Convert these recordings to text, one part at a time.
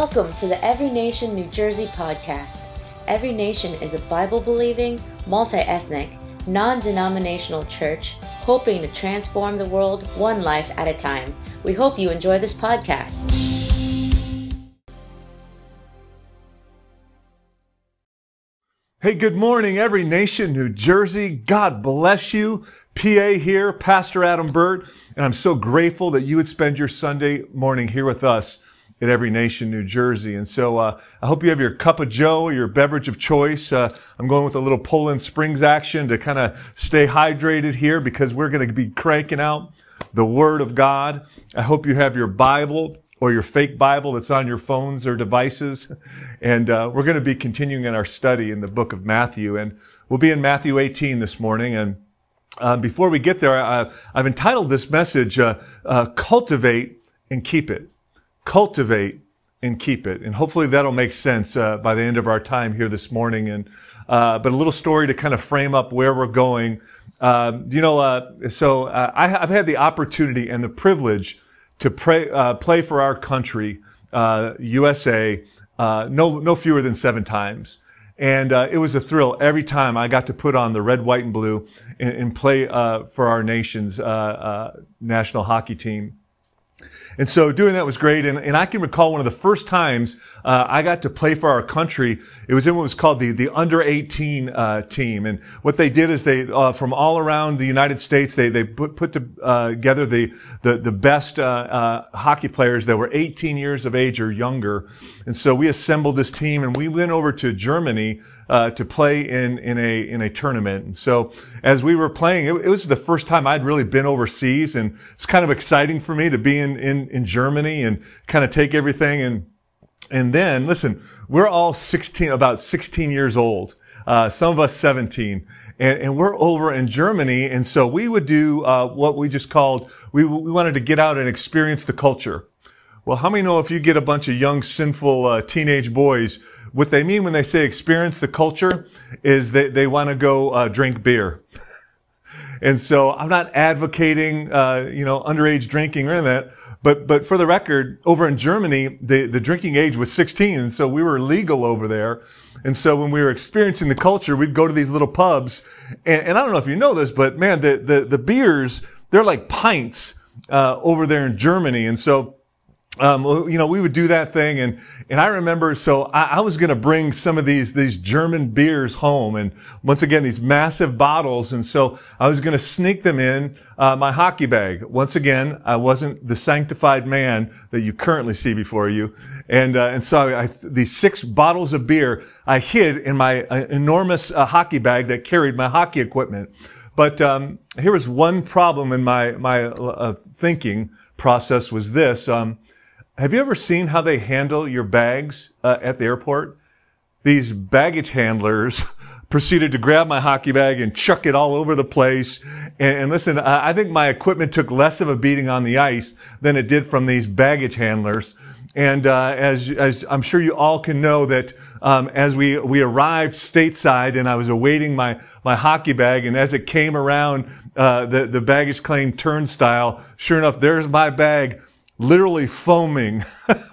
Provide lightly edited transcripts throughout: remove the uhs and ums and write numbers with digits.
Welcome to the Every Nation New Jersey podcast. Every Nation is a Bible-believing, multi-ethnic, non-denominational church hoping to transform the world one life at a time. We hope you enjoy this podcast. Hey, good morning, Every Nation New Jersey. God bless you. PA here, Pastor Adam Burt, and I'm so grateful that you would spend your Sunday morning here with us at Every Nation New Jersey. And so I hope you have your cup of joe, your beverage of choice. I'm going with a little Poland Springs action to kind of stay hydrated here because we're going to be cranking out the Word of God. I hope you have your Bible or your fake Bible that's on your phones or devices. And we're going to be continuing in our study in the book of Matthew. And we'll be in Matthew 18 this morning. And before we get there, I've entitled this message, Cultivate and Keep It. Cultivate and keep it. And hopefully that'll make sense by the end of our time here this morning. And but a little story to kind of frame up where we're going. I've had the opportunity and the privilege to play for our country, USA, no fewer than 7 times. And it was a thrill every time I got to put on the red, white, and blue and play for our nation's national hockey team. And so doing that was great. And I can recall one of the first times I got to play for our country. It was in what was called the under 18 team. And what they did is they from all around the United States, they put together the best hockey players that were 18 years of age or younger. And so we assembled this team and we went over to Germany to play in a tournament. And so as we were playing, it was the first time I'd really been overseas, and it's kind of exciting for me to be in Germany and kind of take everything. And then, listen, we're all about 16 years old, some of us 17. And we're over in Germany, and so we would do what we just called, we wanted to get out and experience the culture. Well, how many know if you get a bunch of young, sinful teenage boys, what they mean when they say experience the culture is they want to go drink beer. And so I'm not advocating, underage drinking or anything like that. But for the record, over in Germany, the drinking age was 16, and so we were legal over there. And so when we were experiencing the culture, we'd go to these little pubs, and I don't know if you know this, but man, the beers, they're like pints over there in Germany. And so we would do that thing, and I remember, so I was going to bring some of these German beers home, and once again, these massive bottles, and so I was going to sneak them in my hockey bag. Once again, I wasn't the sanctified man that you currently see before you, and so these 6 bottles of beer I hid in my enormous hockey bag that carried my hockey equipment. But here was one problem in my thinking process was this. Have you ever seen how they handle your bags at the airport? These baggage handlers proceeded to grab my hockey bag and chuck it all over the place. And listen, I think my equipment took less of a beating on the ice than it did from these baggage handlers. And as I'm sure you all can know that as we arrived stateside and I was awaiting my hockey bag, and as it came around the baggage claim turnstile, sure enough, there's my bag, literally foaming.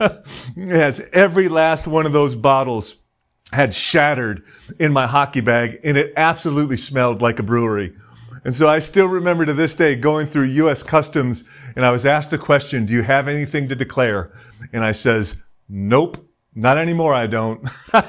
Yes, every last one of those bottles had shattered in my hockey bag, and it absolutely smelled like a brewery. And so I still remember to this day going through U.S. Customs, and I was asked the question, do you have anything to declare? And I says, nope, not anymore, I don't,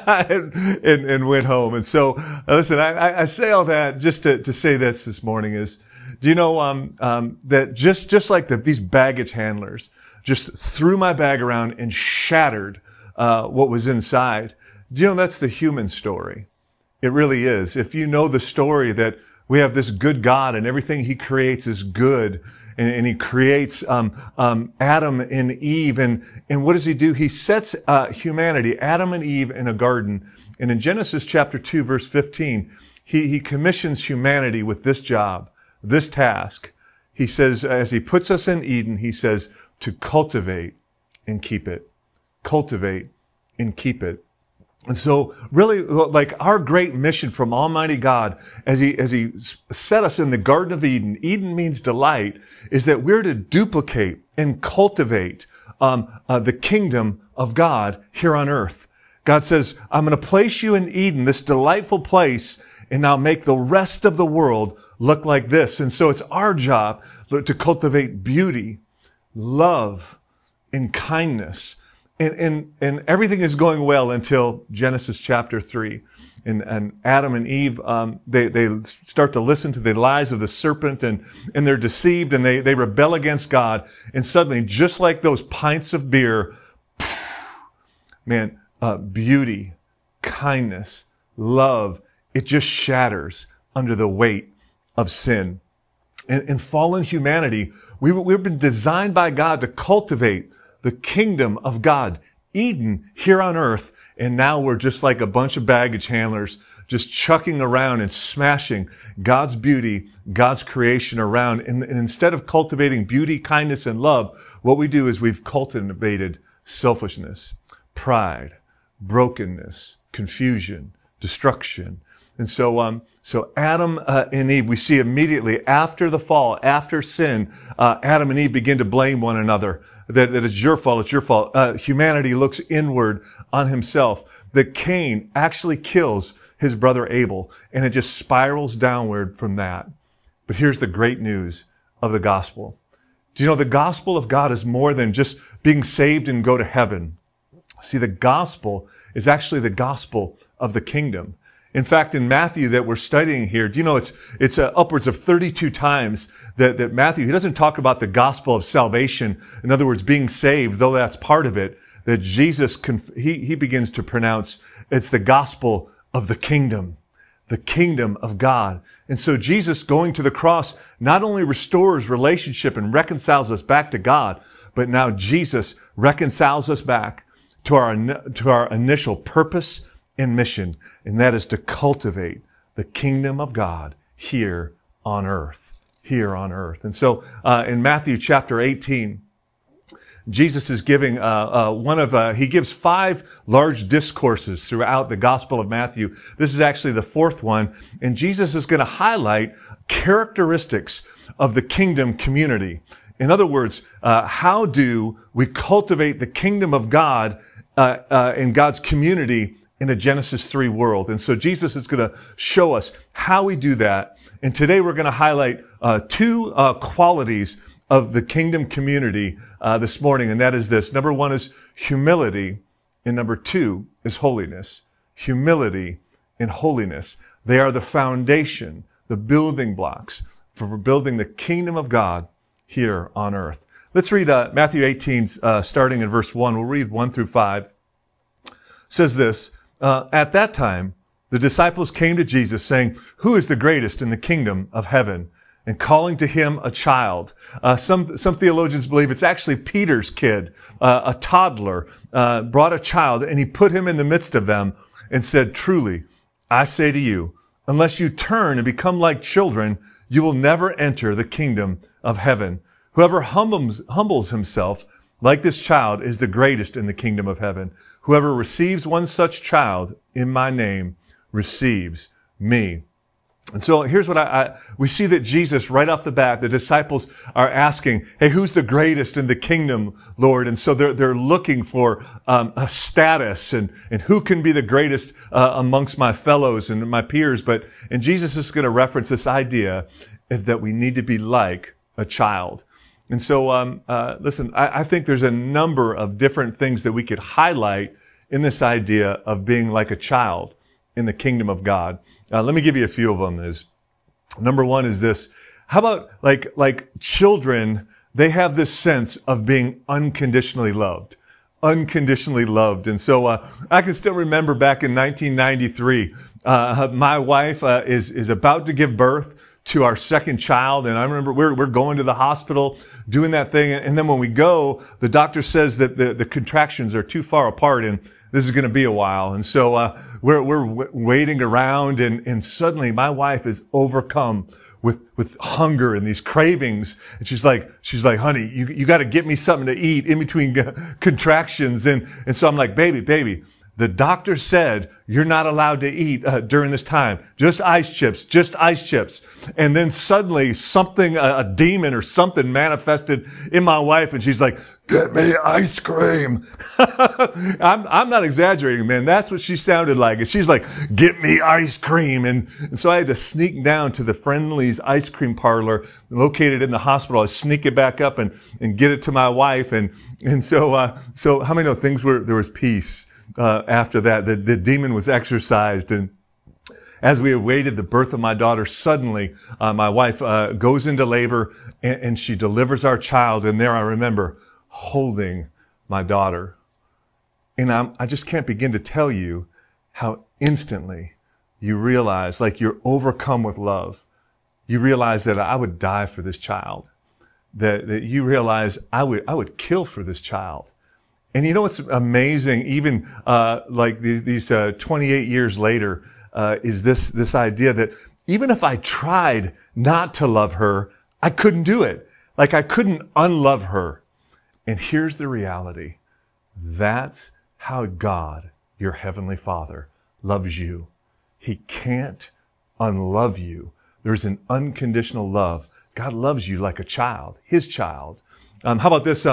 and went home. And so, listen, I say all that just to say this morning is, do you know that just like these baggage handlers just threw my bag around and shattered what was inside? Do you know that's the human story? It really is. If you know the story that we have this good God and everything He creates is good, and He creates Adam and Eve, and what does He do? He sets humanity, Adam and Eve, in a garden. And in Genesis chapter 2, verse 15, He commissions humanity with this job, this task. He says, as He puts us in Eden, He says to cultivate and keep it. Cultivate and keep it. And so really, like our great mission from Almighty God, as he set us in the Garden of Eden, Eden means delight, is that we're to duplicate and cultivate the kingdom of God here on earth. God says, I'm going to place you in Eden, this delightful place, and now make the rest of the world look like this. And so it's our job to cultivate beauty, love, and kindness. And everything is going well until Genesis chapter 3. And Adam and Eve, they start to listen to the lies of the serpent, and they're deceived, and they rebel against God. And suddenly, just like those pints of beer, man, beauty, kindness, love, it just shatters under the weight of sin. In fallen humanity, we've been designed by God to cultivate the kingdom of God, Eden here on earth, and now we're just like a bunch of baggage handlers just chucking around and smashing God's beauty, God's creation around. And instead of cultivating beauty, kindness, and love, what we do is we've cultivated selfishness, pride, brokenness, confusion, destruction. And so Adam and Eve, we see immediately after the fall, after sin, Adam and Eve begin to blame one another. That it's your fault, it's your fault. Humanity looks inward on himself. That Cain actually kills his brother Abel, and it just spirals downward from that. But here's the great news of the gospel. Do you know the gospel of God is more than just being saved and go to heaven? See, the gospel is actually the gospel of the kingdom. In fact, in Matthew that we're studying here, do you know it's upwards of 32 times that Matthew, he doesn't talk about the gospel of salvation. In other words, being saved, though that's part of it, that Jesus, he begins to pronounce it's the gospel of the kingdom of God. And so Jesus going to the cross not only restores relationship and reconciles us back to God, but now Jesus reconciles us back to our initial purpose and mission, and that is to cultivate the kingdom of God here on earth. And so in Matthew chapter 18, Jesus is giving he gives 5 large discourses throughout the Gospel of Matthew. This is actually the 4th one, and Jesus is going to highlight characteristics of the kingdom community. In other words, how do we cultivate the kingdom of God in God's community in a Genesis 3 world? And so Jesus is going to show us how we do that. And today we're going to highlight 2 qualities of the kingdom community this morning, and that is this. Number 1 is humility, and number 2 is holiness. Humility and holiness. They are the foundation, the building blocks for building the kingdom of God here on earth. Let's read Matthew 18, starting in verse 1. We'll read 1 through 5. It says this, at that time, the disciples came to Jesus saying, "Who is the greatest in the kingdom of heaven?" And calling to him a child. Some theologians believe it's actually Peter's kid, a toddler, brought a child, and he put him in the midst of them and said, "Truly, I say to you, unless you turn and become like children, you will never enter the kingdom of heaven. Whoever humbles himself like this child is the greatest in the kingdom of heaven. Whoever receives one such child in my name receives me." And so here's what we see that Jesus, right off the bat, the disciples are asking, "Hey, who's the greatest in the kingdom, Lord?" And so they're looking for a status and who can be the greatest amongst my fellows and my peers. And Jesus is going to reference this idea that we need to be like a child. And so, listen, I think there's a number of different things that we could highlight in this idea of being like a child in the kingdom of God. Let me give you a few of them. Number 1 is this. How about like children, they have this sense of being unconditionally loved. Unconditionally loved. And so I can still remember back in 1993, my wife is about to give birth to our second child, and I remember we're going to the hospital doing that thing, and then when we go, the doctor says that the contractions are too far apart and this is going to be a while. And so we're waiting around, and suddenly my wife is overcome with hunger and these cravings, and she's like, "Honey, you got to get me something to eat in between contractions." And so I'm like, baby, The doctor said you're not allowed to eat during this time. Just ice chips, just ice chips. And then suddenly something, a demon or something manifested in my wife, and she's like, "Get me ice cream." I'm not exaggerating, man. That's what she sounded like. And she's like, "Get me ice cream." And so I had to sneak down to the Friendly's ice cream parlor located in the hospital. I sneak it back up and get it to my wife. And so how many know there was peace after that? The demon was exorcised. And as we awaited the birth of my daughter, suddenly my wife goes into labor and she delivers our child. And there I remember holding my daughter. And I just can't begin to tell you how instantly you realize, like you're overcome with love. You realize that I would die for this child. That you realize I would kill for this child. And you know what's amazing, even like these 28 years later, is this idea that even if I tried not to love her, I couldn't do it. Like I couldn't unlove her. And here's the reality. That's how God, your Heavenly Father, loves you. He can't unlove you. There's an unconditional love. God loves you like a child, His child. How about this?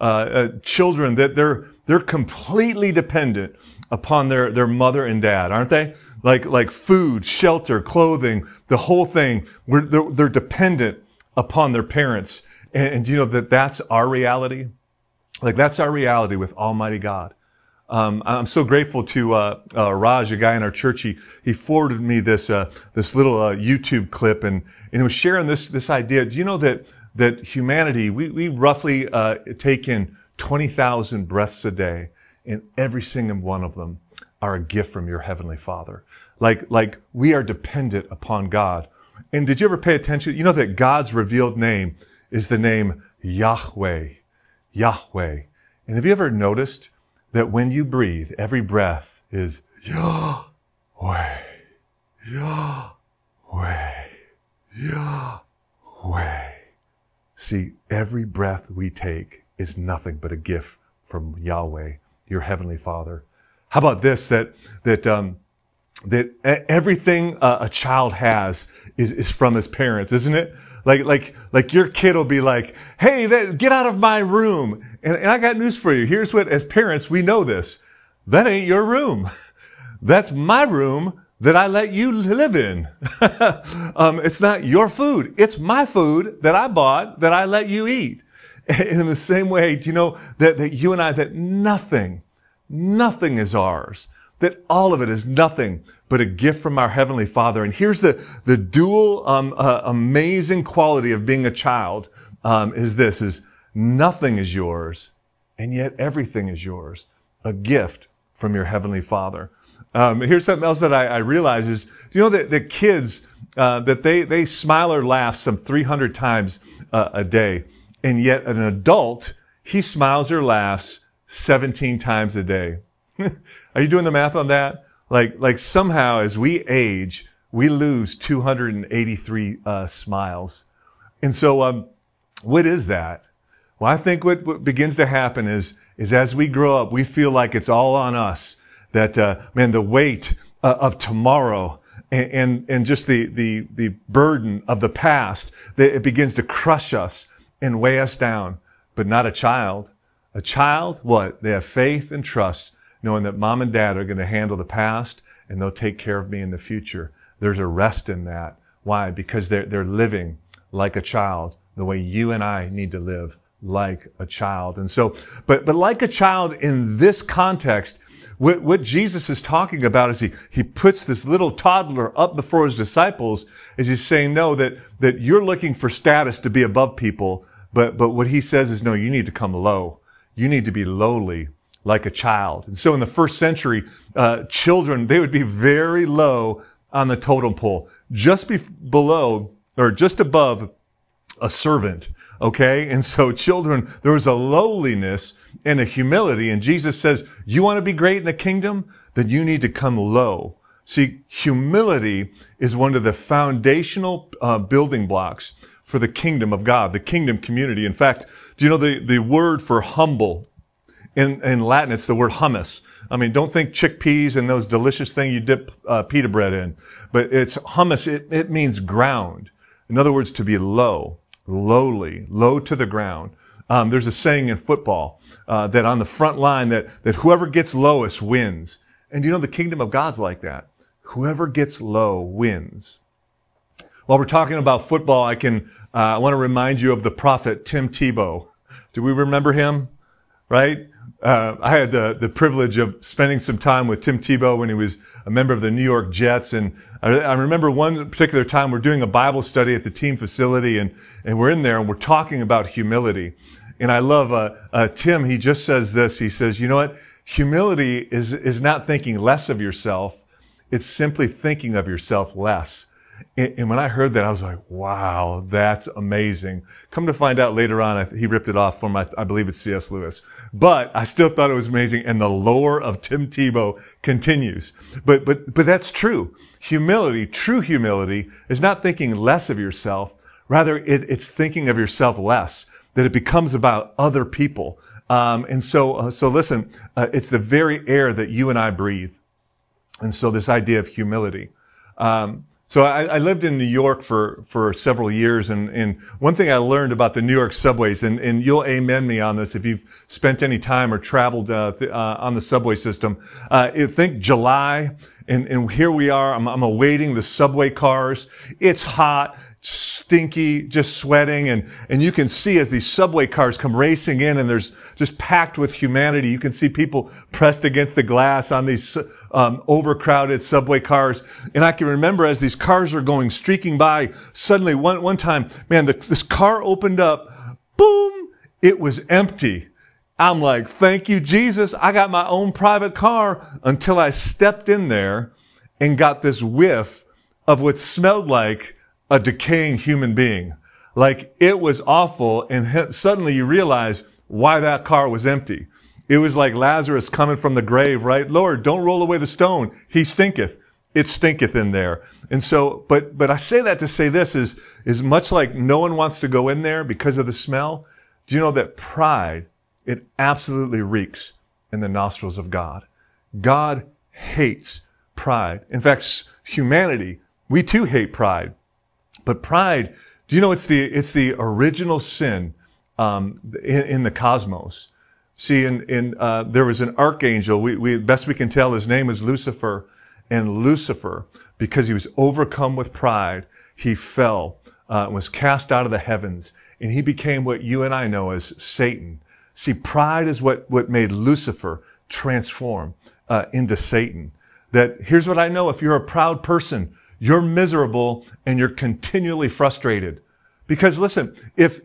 Children that they're completely dependent upon their mother and dad, aren't they? Like food, shelter, clothing, the whole thing. They're dependent upon their parents. And do you know that's our reality? Like that's our reality with Almighty God. I'm so grateful to Raj, a guy in our church. He forwarded me this little YouTube clip, and it was sharing this idea. Do you know that humanity, we roughly take in 20,000 breaths a day, and every single one of them are a gift from your Heavenly Father. Like we are dependent upon God. And did you ever pay attention? You know that God's revealed name is the name Yahweh. Yahweh. And have you ever noticed that when you breathe, every breath is Yahweh, Yahweh, Yahweh. See, every breath we take is nothing but a gift from Yahweh, your Heavenly Father. How about this? That everything a child has is from his parents, isn't it? Like your kid will be like, "Hey, get out of my room." And I got news for you. Here's what, as parents, we know this. That ain't your room. That's my room that I let you live in. It's not your food. It's my food that I bought that I let you eat. And in the same way, do you know that you and I, that nothing is ours. That all of it is nothing but a gift from our Heavenly Father. And here's the dual amazing quality of being a child is nothing is yours, and yet everything is yours. A gift from your Heavenly Father. Here's something else that I realize is, you know that the kids, that they smile or laugh some 300 times a day, and yet an adult, he smiles or laughs 17 times a day. Are you doing the math on that? Like somehow as we age, we lose 283 smiles. And so what is that? Well, I think what begins to happen is as we grow up, we feel like it's all on us. That the weight of tomorrow and just the burden of the past, that it begins to crush us and weigh us down. But not a child. A child, what? They have faith and trust, knowing that mom and dad are going to handle the past and they'll take care of me in the future. There's a rest in that. Why? Because they're living like a child, the way you and I need to live like a child. And so, but like a child in this context, what Jesus is talking about is he puts this little toddler up before his disciples, is he's saying, no, that you're looking for status to be above people, but what he says is, no, you need to come low. You need to be lowly like a child. And so in the first century, children, they would be very low on the totem pole, just below or just above a servant. Okay? And so children, there was a lowliness and a humility. And Jesus says, you want to be great in the kingdom? Then you need to come low. See, humility is one of the foundational building blocks for the kingdom of God, the kingdom community. In fact, do you know the word for humble? In Latin, it's the word hummus. I mean, don't think chickpeas and those delicious things you dip pita bread in. But it's hummus. It means ground. In other words, to be low, lowly, low to the ground. There's a saying in football that on the front line that whoever gets lowest wins. And the kingdom of God's like that. Whoever gets low wins. While we're talking about football, I want to remind you of the prophet Tim Tebow. Do we remember him? Right? I had the privilege of spending some time with Tim Tebow when he was a member of the New York Jets. And I remember one particular time we're doing a Bible study at the team facility, and we're in there and we're talking about humility. And I love Tim. He just says this. He says, you know what? Humility is not thinking less of yourself. It's simply thinking of yourself less. And when I heard that, I was like, wow, that's amazing. Come to find out later on, he ripped it off from, I believe it's C.S. Lewis. But I still thought it was amazing. And the lore of Tim Tebow continues. But that's true. Humility, true humility, is not thinking less of yourself. Rather, it's thinking of yourself less. That it becomes about other people. So listen, it's the very air that you and I breathe. And so this idea of humility. So I lived in New York for several years, and one thing I learned about the New York subways, and you'll amen me on this if you've spent any time or traveled on the subway system. Think July, and here we are. I'm awaiting the subway cars. It's hot, stinky, just sweating, and you can see as these subway cars come racing in, and there's just packed with humanity. You can see people pressed against the glass on these overcrowded subway cars. And I can remember as these cars are going streaking by, suddenly one time, man, this car opened up, boom, it was empty. I'm like, thank you, Jesus. I got my own private car, until I stepped in there and got this whiff of what smelled like a decaying human being. Like, it was awful, and suddenly you realize why that car was empty. It was like Lazarus coming from the grave, right? Lord, don't roll away the stone. He stinketh. It stinketh in there. And so, but I say that to say this is much like no one wants to go in there because of the smell. Do you know that pride, it absolutely reeks in the nostrils of God? God hates pride. In fact, humanity, we too hate pride. But pride, do you know it's the original sin in the cosmos? See, there was an archangel. We best we can tell, his name is Lucifer. And Lucifer, because he was overcome with pride, he fell, was cast out of the heavens, and he became what you and I know as Satan. See, pride is what made Lucifer transform into Satan. That here's what I know: if you're a proud person, you're miserable and you're continually frustrated. Because listen,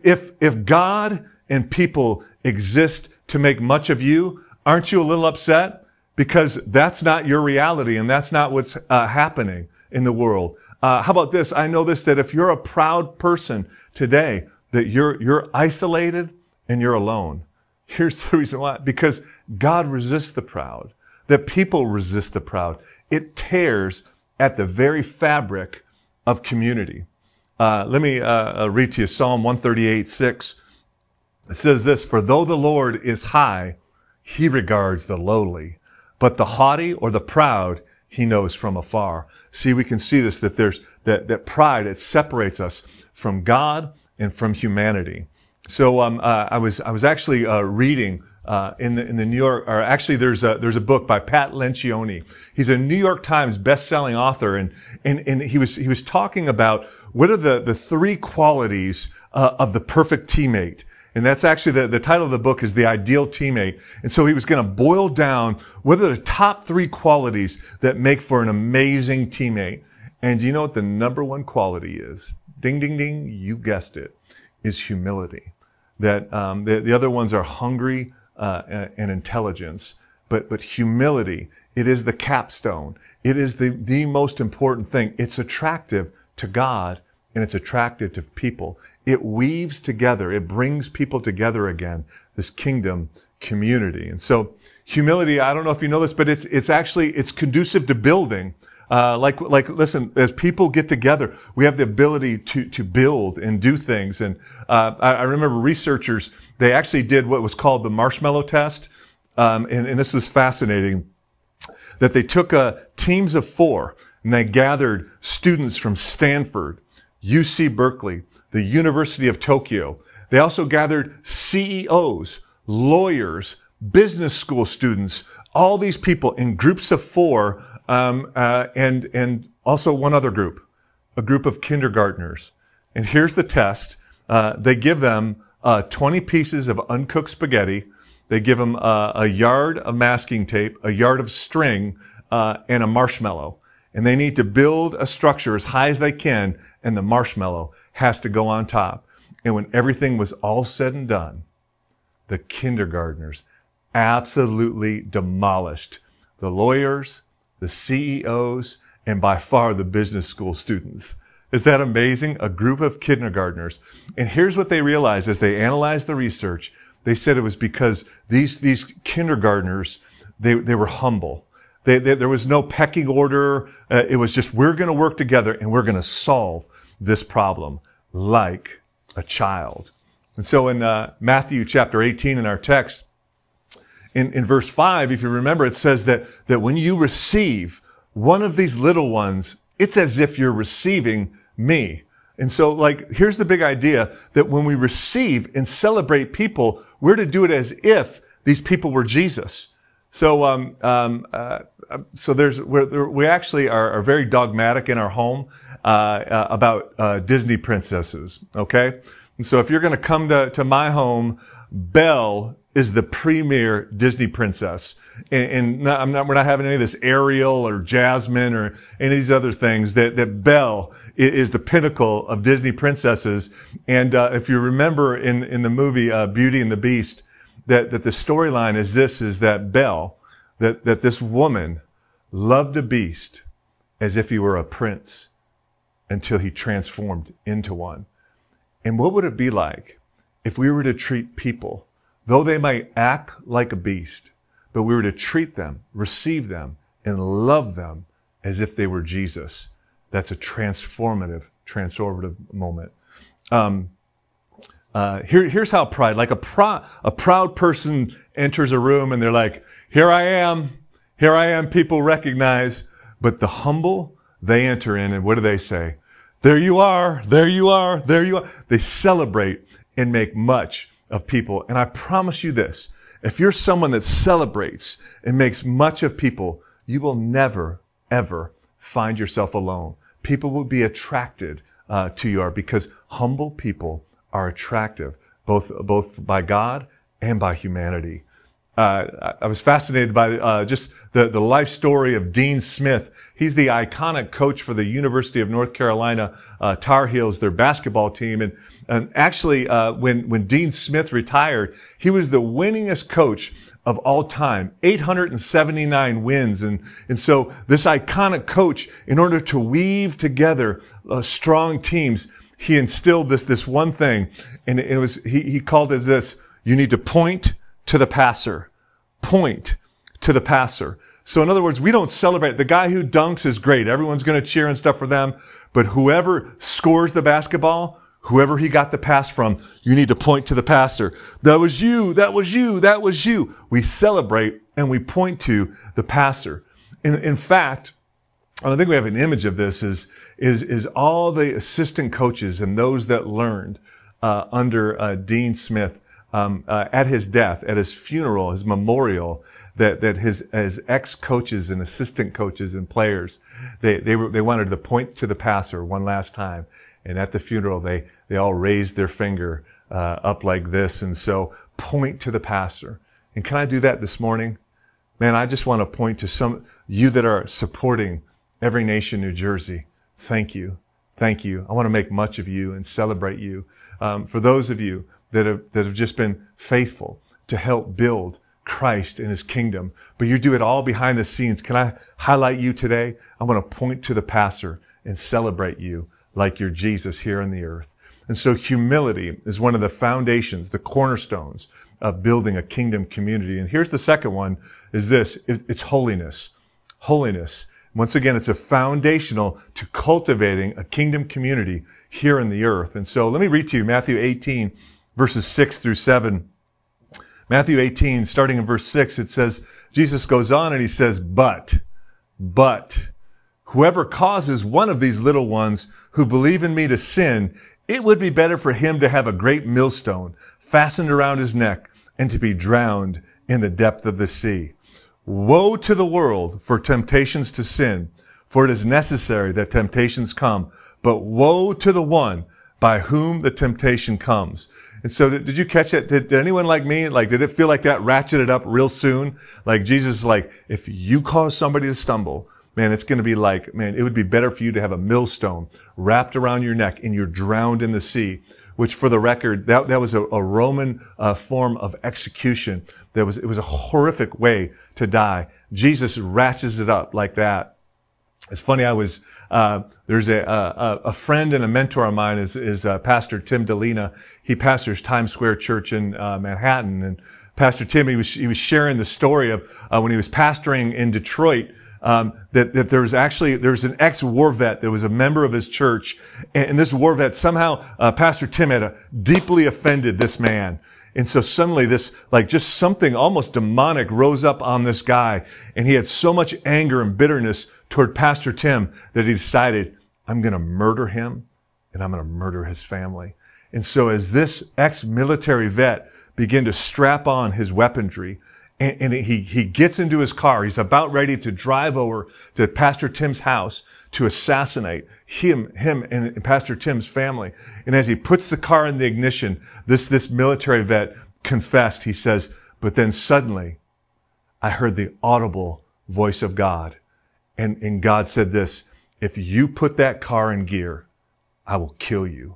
if God and people exist to make much of you, aren't you a little upset? Because that's not your reality, and that's not what's happening in the world. How about this? I know this, that if you're a proud person today, that you're isolated and you're alone. Here's the reason why. Because God resists the proud. That people resist the proud. It tears at the very fabric of community. Let me read to you Psalm 138:6. It says this: "For though the Lord is high, he regards the lowly, but the haughty or the proud he knows from afar." See, we can see this, that there's that pride, it separates us from God and from humanity. So I was actually reading in the New York, or actually there's a book by Pat Lencioni. He's a New York Times best-selling author, and he was talking about what are the three qualities of the perfect teammate. And that's actually the title of the book is The Ideal Teammate. And so he was going to boil down what are the top three qualities that make for an amazing teammate. And do you know what the number one quality is? Ding, ding, ding. You guessed it. Is humility. That the other ones are hungry and intelligence. But humility, it is the capstone. It is the most important thing. It's attractive to God, and it's attractive to people. It weaves together. It brings people together again, this kingdom community. And so humility, I don't know if you know this, but it's conducive to building. Listen, as people get together, we have the ability to build and do things. And I remember researchers, they actually did what was called the marshmallow test. and this was fascinating, that they took teams of 4, and they gathered students from Stanford, UC Berkeley, the University of Tokyo. They also gathered CEOs, lawyers, business school students, all these people in groups of 4, and also one other group, a group of kindergartners. And here's the test. They give them 20 pieces of uncooked spaghetti. They give them a yard of masking tape, a yard of string, and a marshmallow. And they need to build a structure as high as they can, and the marshmallow has to go on top. And when everything was all said and done, the kindergartners absolutely demolished the lawyers, the CEOs, and by far the business school students. Is that amazing? A group of kindergartners. And here's what they realized as they analyzed the research. They said it was because these kindergartners, they were humble. There was no pecking order. It was just, we're going to work together and we're going to solve this problem like a child. And so in Matthew chapter 18 in our text, in verse 5, if you remember, it says that when you receive one of these little ones, it's as if you're receiving me. And so, here's the big idea, that when we receive and celebrate people, we're to do it as if these people were Jesus. So, we actually are very dogmatic in our home about Disney princesses. Okay, and so if you're going to come to my home, Belle is the premier Disney princess. And we're not having any of this Ariel or Jasmine or any of these other things. That Belle is the pinnacle of Disney princesses. And if you remember in the movie Beauty and the Beast, that the storyline is that Belle, that this woman loved a beast as if he were a prince until he transformed into one. And what would it be like if we were to treat people, though they might act like a beast, but we were to treat them, receive them, and love them as if they were Jesus? That's a transformative moment. Here's how pride, like a proud person enters a room and they're like, here I am, people recognize. But the humble, they enter in and what do they say? There you are, there you are, there you are. They celebrate and make much of people. And I promise you this, if you're someone that celebrates and makes much of people, you will never, ever find yourself alone. People will be attracted to you because humble people are attractive, both by God and by humanity. I was fascinated by just the life story of Dean Smith. He's the iconic coach for the University of North Carolina Tar Heels, their basketball team. And actually, when Dean Smith retired, he was the winningest coach of all time, 879 wins. And so this iconic coach, in order to weave together strong teams, he instilled this one thing, and he called it this: you need to point to the passer. Point to the passer. So in other words, we don't celebrate. The guy who dunks is great. Everyone's going to cheer and stuff for them. But whoever scores the basketball, whoever he got the pass from, you need to point to the passer. That was you. That was you. That was you. We celebrate and we point to the passer. In fact, I think we have an image of this is all the assistant coaches and those that learned under Dean Smith at his death, at his funeral, his memorial, that his ex-coaches and assistant coaches and players, they wanted to point to the passer one last time. And at the funeral, they all raised their finger up like this. And so point to the passer. And can I do that this morning? Man, I just want to point to some you that are supporting Every Nation New Jersey. Thank you. Thank you. I want to make much of you and celebrate you. For those of you that have just been faithful to help build Christ and his kingdom, but you do it all behind the scenes. Can I highlight you today? I want to point to the pastor and celebrate you like you're Jesus here on the earth. And so humility is one of the foundations, the cornerstones of building a kingdom community. And here's the second one, is this: it's holiness. Holiness. Once again, it's a foundational to cultivating a kingdom community here on the earth. And so let me read to you Matthew 18, verses 6 through 7. Matthew 18, starting in verse 6, it says, Jesus goes on and he says, but, whoever causes one of these little ones who believe in me to sin, it would be better for him to have a great millstone fastened around his neck and to be drowned in the depth of the sea. Woe to the world for temptations to sin, for it is necessary that temptations come, but woe to the one by whom the temptation comes. And so did you catch that? Did anyone like me, did it feel like that ratcheted up real soon? Like Jesus, if you cause somebody to stumble, man, it's going to be it would be better for you to have a millstone wrapped around your neck and you're drowned in the sea, which for the record, that was a Roman form of execution. It was a horrific way to die. Jesus ratchets it up like that. It's funny, there's a friend and a mentor of mine is Pastor Tim Delina. He pastors Times Square Church in Manhattan. And Pastor Tim, he was sharing the story of when he was pastoring in Detroit, that there's an ex-war vet that was a member of his church. And this war vet, somehow Pastor Tim had deeply offended this man. And so suddenly this, just something almost demonic rose up on this guy. And he had so much anger and bitterness toward Pastor Tim that he decided, I'm going to murder him and I'm going to murder his family. And so as this ex-military vet began to strap on his weaponry, and he gets into his car, he's about ready to drive over to Pastor Tim's house to assassinate him and Pastor Tim's family. And as he puts the car in the ignition, this military vet confessed. He says, but then suddenly I heard the audible voice of God. And God said this, if you put that car in gear, I will kill you.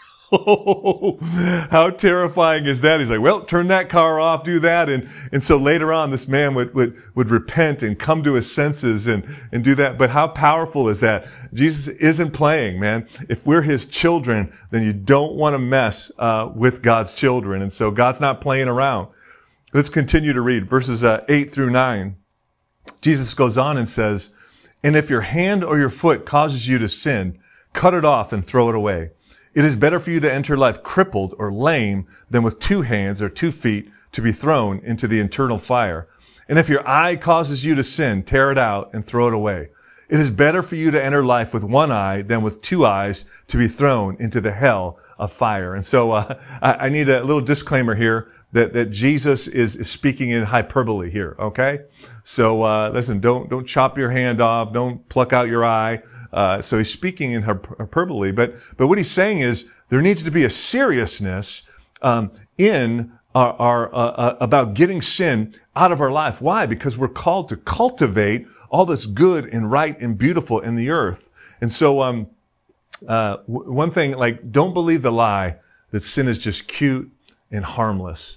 Oh, how terrifying is that? He's like, well, turn that car off, do that. And so later on, this man would repent and come to his senses and do that. But how powerful is that? Jesus isn't playing, man. If we're his children, then you don't want to mess with God's children. And so God's not playing around. Let's continue to read verses 8 through 9. Jesus goes on and says, and if your hand or your foot causes you to sin, cut it off and throw it away. It is better for you to enter life crippled or lame than with 2 hands or 2 feet to be thrown into the eternal fire. And if your eye causes you to sin, tear it out and throw it away. It is better for you to enter life with 1 eye than with 2 eyes to be thrown into the hell of fire. And so I need a little disclaimer here that Jesus is speaking in hyperbole here, okay? So listen, don't chop your hand off, don't pluck out your eye. So he's speaking in hyperbole, but what he's saying is there needs to be a seriousness in our about getting sin out of our life. Why? Because we're called to cultivate all that's good and right and beautiful in the earth. And so one thing, don't believe the lie that sin is just cute and harmless.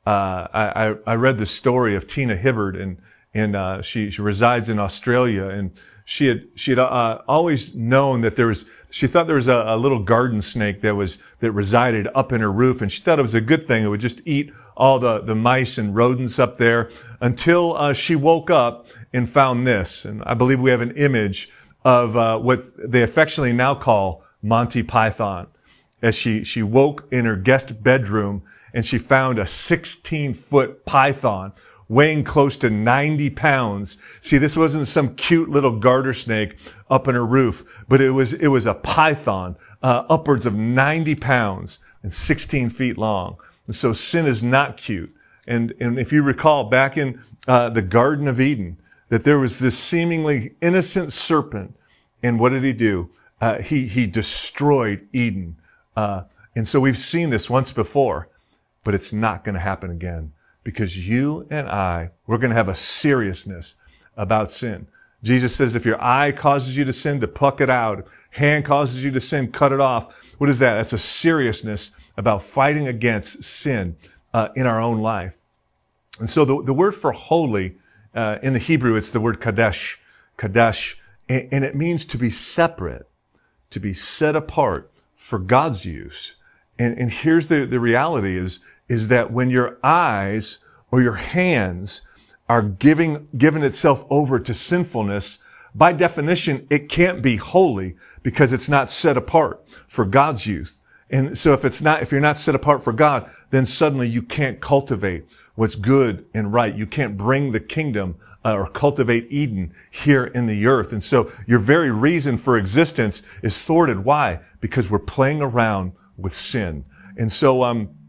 I read the story of Tina Hibbard, and she resides in Australia, and she had always known that she thought there was a little garden snake that resided up in her roof, and she thought it was a good thing. It would just eat all the mice and rodents up there until she woke up and found this. And I believe we have an image of what they affectionately now call Monty Python, as she woke in her guest bedroom and she found a 16-foot python weighing close to 90 pounds. See, this wasn't some cute little garter snake up in her roof, but it was a python upwards of 90 pounds and 16 feet long. And so sin is not cute. And if you recall back in the Garden of Eden, that there was this seemingly innocent serpent, and what did he do? He destroyed Eden. And so we've seen this once before, but it's not going to happen again. Because you and we're going to have a seriousness about sin. Jesus says if your eye causes you to sin, to pluck it out. Hand causes you to sin, cut it off. What is that? That's a seriousness about fighting against sin in our own life. And so the word for holy, in the Hebrew, it's the word kadesh. Kadesh. And it means to be separate, to be set apart for God's use. And here's the reality is that when your eyes or your hands are given itself over to sinfulness, by definition, it can't be holy because it's not set apart for God's use. And so if you're not set apart for God, then suddenly you can't cultivate what's good and right. You can't bring the kingdom or cultivate Eden here in the earth. And so your very reason for existence is thwarted. Why? Because we're playing around with sin. And so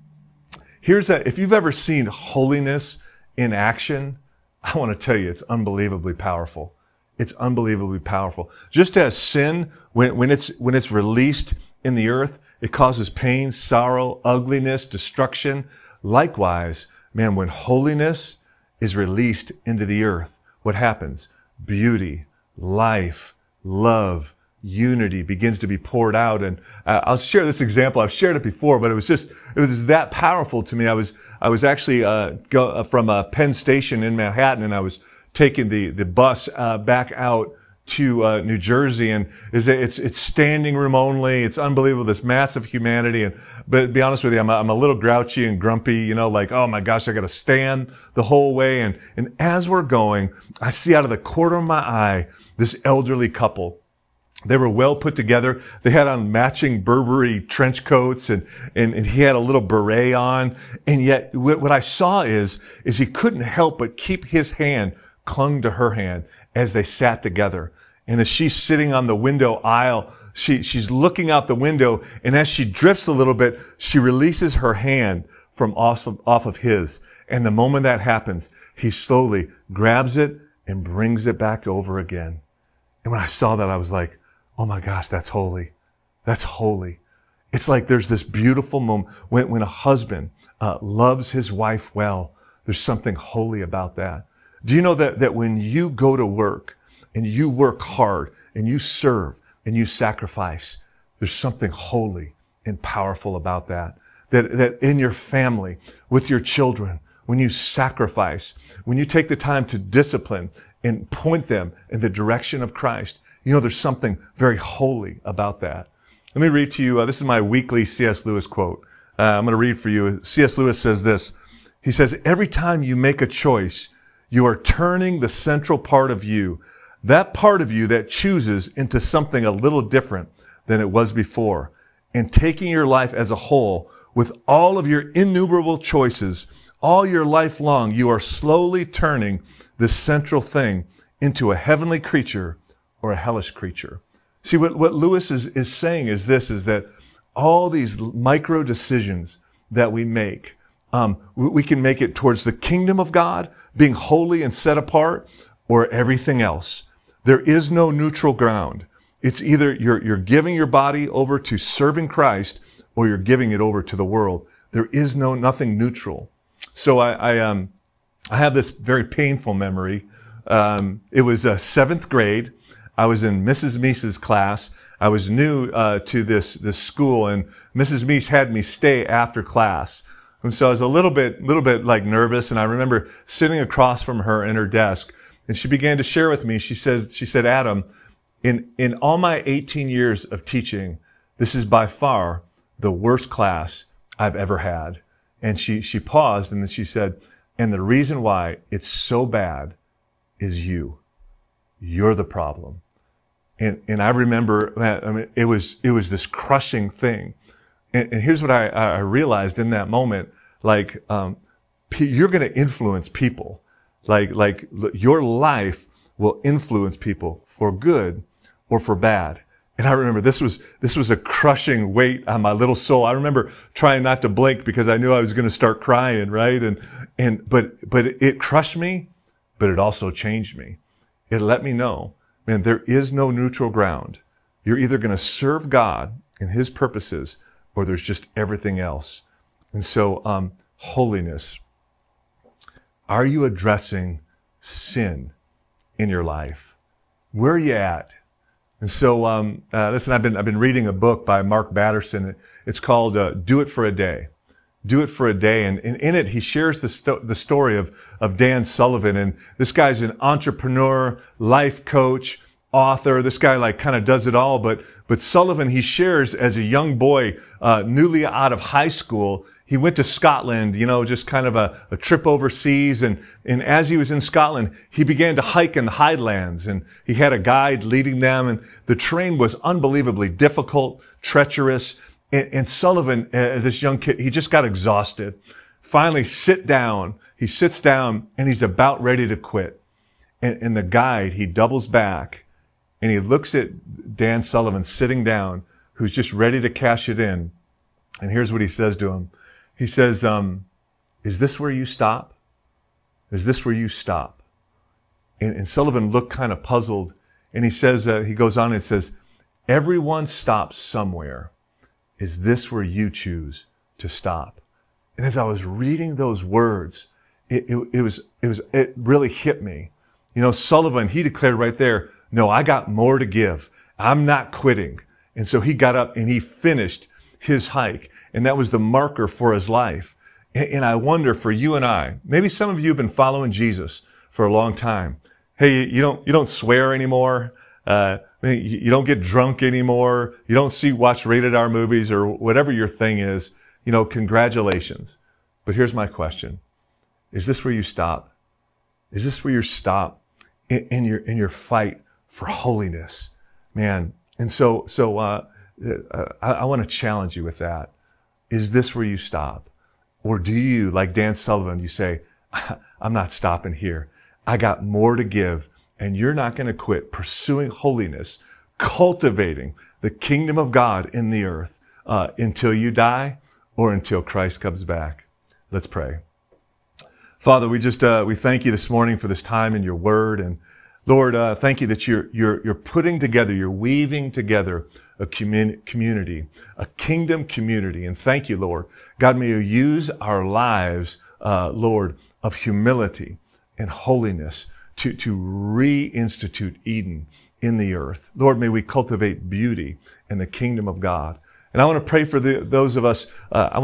if you've ever seen holiness in action, I want to tell you it's unbelievably powerful. It's unbelievably powerful. Just as sin, when it's released in the earth, it causes pain, sorrow, ugliness, destruction. Likewise, man, when holiness is released into the earth, what happens? Beauty, life, love, unity begins to be poured out. And I'll share this example. I've shared it before, but it was that powerful to me. I was actually from Penn Station in Manhattan, and I was taking the bus back out to New Jersey, and it's standing room only. It's unbelievable, this massive humanity. But to be honest with you, I'm a little grouchy and grumpy, like, oh my gosh, I got to stand the whole way. And as we're going, I see out of the corner of my eye this elderly couple. They were well put together. They had on matching Burberry trench coats, and he had a little beret on. And yet what I saw is he couldn't help but keep his hand clung to her hand as they sat together. And as she's sitting on the window aisle, she's looking out the window, and as she drifts a little bit, she releases her hand from off of his. And the moment that happens, he slowly grabs it and brings it back over again. And when I saw that, I was like, oh my gosh, that's holy. That's holy. It's like there's this beautiful moment when a husband loves his wife well. There's something holy about that. Do you know that when you go to work and you work hard and you serve and you sacrifice, there's something holy and powerful about that? That in your family, with your children, when you sacrifice, when you take the time to discipline and point them in the direction of Christ, there's something very holy about that. Let me read to you, this is my weekly C.S. Lewis quote. I'm going to read for you. C.S. Lewis says this. He says, every time you make a choice, you are turning the central part of you, that part of you that chooses, into something a little different than it was before. And taking your life as a whole, with all of your innumerable choices, all your life long, you are slowly turning this central thing into a heavenly creature or a hellish creature. See, what Lewis is saying is that all these micro decisions that we make, we can make it towards the kingdom of God, being holy and set apart, or everything else. There is no neutral ground. It's either you're giving your body over to serving Christ, or you're giving it over to the world. There is nothing neutral. So I have this very painful memory. It was 7th grade. I was in Mrs. Meese's class. I was new to this school, and Mrs. Meese had me stay after class. And so I was a little bit like nervous, and I remember sitting across from her in her desk, and she began to share with me. She said, Adam, in all my 18 years of teaching, this is by far the worst class I've ever had. And she paused, and then she said, and the reason why it's so bad is you. You're the problem. And I remember, it was this crushing thing. And here's what I realized in that moment, you're going to influence people. Like your life will influence people for good or for bad. And I remember this was a crushing weight on my little soul. I remember trying not to blink because I knew I was going to start crying, right? But it crushed me, but it also changed me. It let me know, man, there is no neutral ground. You're either going to serve God and His purposes, or there's just everything else. And so, holiness. Are you addressing sin in your life? Where are you at? And so, listen, I've been reading a book by Mark Batterson. It's called Do It for a Day. Do It for a Day. And in it, he shares the story of Dan Sullivan. And this guy's an entrepreneur, life coach, author. This guy kind of does it all. But Sullivan, he shares as a young boy, newly out of high school, he went to Scotland, just kind of a trip overseas. And as he was in Scotland, he began to hike in the Highlands, and he had a guide leading them. And the terrain was unbelievably difficult, treacherous. And Sullivan, this young kid, he just got exhausted. Finally, he sits down and he's about ready to quit. And the guide, he doubles back and he looks at Dan Sullivan sitting down, who's just ready to cash it in. And here's what he says to him. He says, is this where you stop? Is this where you stop? And Sullivan looked kind of puzzled. And he says, he goes on and says, everyone stops somewhere. Is this where you choose to stop? And as I was reading those words, it really hit me. You know, Sullivan, he declared right there, no, I got more to give. I'm not quitting. And so he got up and he finished his hike. And that was the marker for his life. And I wonder for you and I, maybe some of you have been following Jesus for a long time. Hey, you don't swear anymore. You don't get drunk anymore. You don't watch rated R movies or whatever your thing is. You know, congratulations. But here's my question. Is this where you stop? Is this where you stop in your fight for holiness? Man. And so I want to challenge you with that. Is this where you stop? Or do you, like Dan Sullivan, you say, I'm not stopping here. I got more to give. And you're not going to quit pursuing holiness, cultivating the kingdom of God in the earth until you die or until Christ comes back. Let's pray. Father, we thank you this morning for this time in your word. And Lord, thank you that you're putting together, you're weaving together a community, a kingdom community. And thank you, Lord. God, may you use our lives, Lord, of humility and holiness to reinstitute Eden in the earth. Lord, may we cultivate beauty in the kingdom of God. And I want to pray for those of us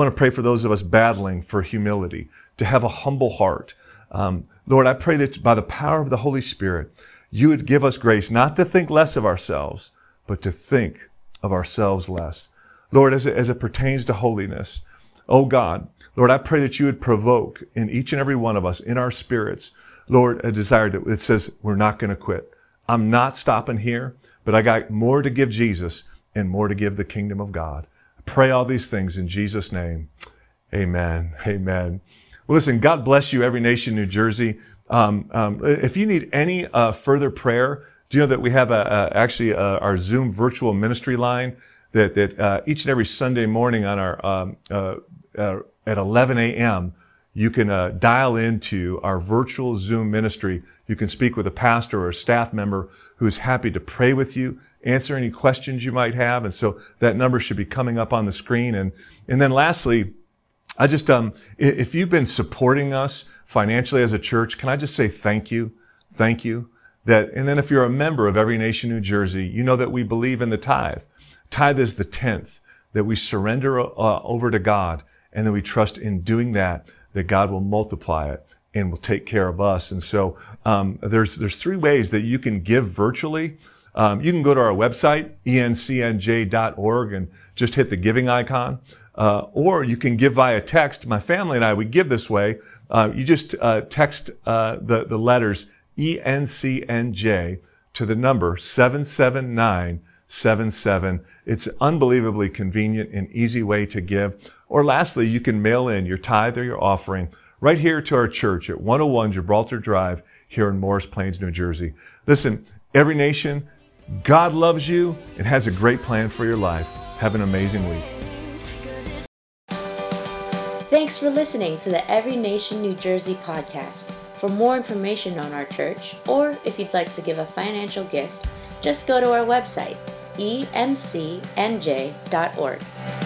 battling for humility, to have a humble heart. Lord, I pray that by the power of the Holy Spirit, you would give us grace not to think less of ourselves, but to think of ourselves less. Lord, as it pertains to holiness, oh God, Lord, I pray that you would provoke in each and every one of us, in our spirits, Lord, a desire that says we're not going to quit. I'm not stopping here, but I got more to give Jesus and more to give the kingdom of God. I pray all these things in Jesus' name. Amen. Amen. Well, listen, God bless you, Every Nation, New Jersey. If you need any further prayer, do you know that we have our Zoom virtual ministry line that each and every Sunday morning on our at 11 a.m. you can dial into our virtual Zoom ministry. You can speak with a pastor or a staff member who's happy to pray with you, answer any questions you might have. And so that number should be coming up on the screen. And then lastly, I just, if you've been supporting us financially as a church, can I just say thank you? Thank you. And then if you're a member of Every Nation New Jersey, you know that we believe in the tithe. Tithe is the 10th that we surrender over to God, and then we trust in doing that God will multiply it and will take care of us. And so there's three ways that you can give virtually. You can go to our website, encnj.org, and just hit the giving icon. Or you can give via text. My family and I, we give this way. You just text the letters ENCNJ to the number 77977. It's an unbelievably convenient and easy way to give. Or lastly, you can mail in your tithe or your offering right here to our church at 101 Gibraltar Drive here in Morris Plains, New Jersey. Listen, Every Nation, God loves you and has a great plan for your life. Have an amazing week. Thanks for listening to the Every Nation New Jersey podcast. For more information on our church, or if you'd like to give a financial gift, just go to our website, emcnj.org.